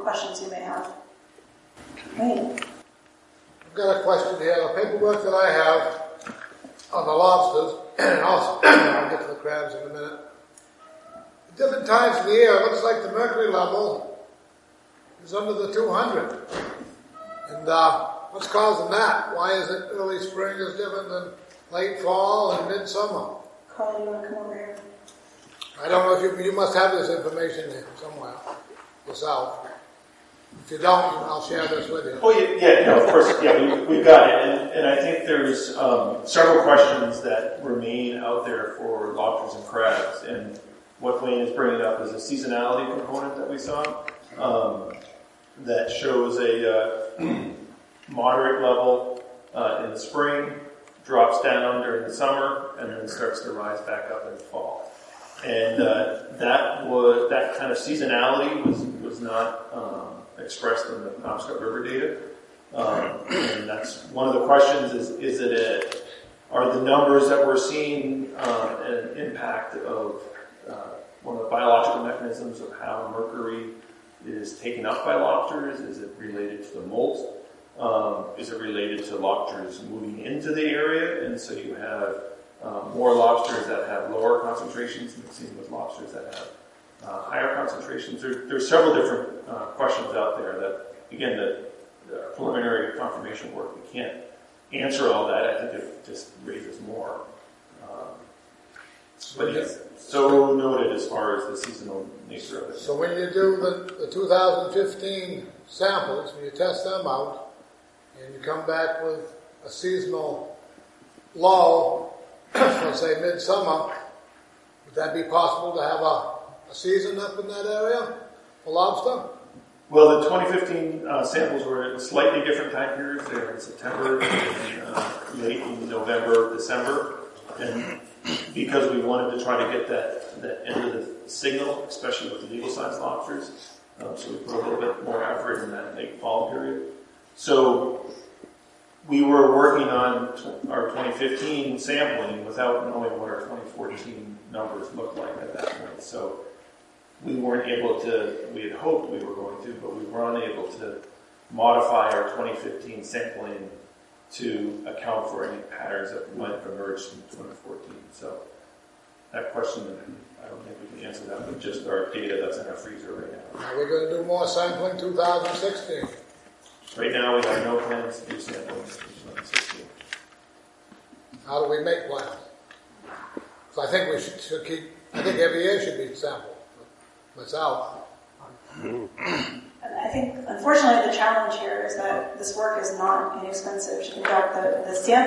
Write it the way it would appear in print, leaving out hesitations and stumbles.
questions you may have. Wayne? I've got a question here. The paperwork that I have on the lobsters, and also I'll get to the crabs in a minute. At different times of the year, it looks like the mercury level is under the 200. And what's causing that? Why is it early spring is different than late fall and midsummer? Carl, you want to come over here? I don't know if you must have this information there somewhere yourself. If you don't, I'll share this with you. Oh, yeah, no, of course, yeah, we've got it. And I think there's several questions that remain out there for lobsters and crabs. And what Wayne is bringing up is a seasonality component that we saw that shows a moderate level in the spring, drops down during the summer, and then starts to rise back up in the fall. And that kind of seasonality was not expressed in the Penobscot River data. And that's one of the questions are the numbers that we're seeing an impact of one of the biological mechanisms of how mercury is taken up by lobsters? Is it related to the molt? Is it related to lobsters moving into the area? And so you have more lobsters that have lower concentrations mixing with lobsters that have higher concentrations. There's several different questions out there that, again, the preliminary confirmation work, we can't answer all that. I think it just raises more. But yes, so noted as far as the seasonal nature of it. So when you do the 2015 samples, when you test them out, and you come back with a seasonal low, let's say midsummer, would that be possible to have a season up in that area for lobster? Well, the 2015 samples were at slightly different time periods. They were in September, and late in November, December. And because we wanted to try to get that end of the signal, especially with the eagle-sized lobsters, so we put a little bit more effort in that late fall period. So we were working on our 2015 sampling without knowing what our 2014 numbers looked like at that point. So we weren't able to, we had hoped we were going to, but we were unable to modify our 2015 sampling to account for any patterns that might have emerged in 2014. So that question, I don't think we can answer that with just our data that's in our freezer right now. Are we going to do more sampling 2016? Right now, we have no plans to do sampling in 2016. How do we make plans? So I think we should keep, I think every year should be sampled. Myself. And I think, unfortunately, the challenge here is that this work is not inexpensive to conduct. The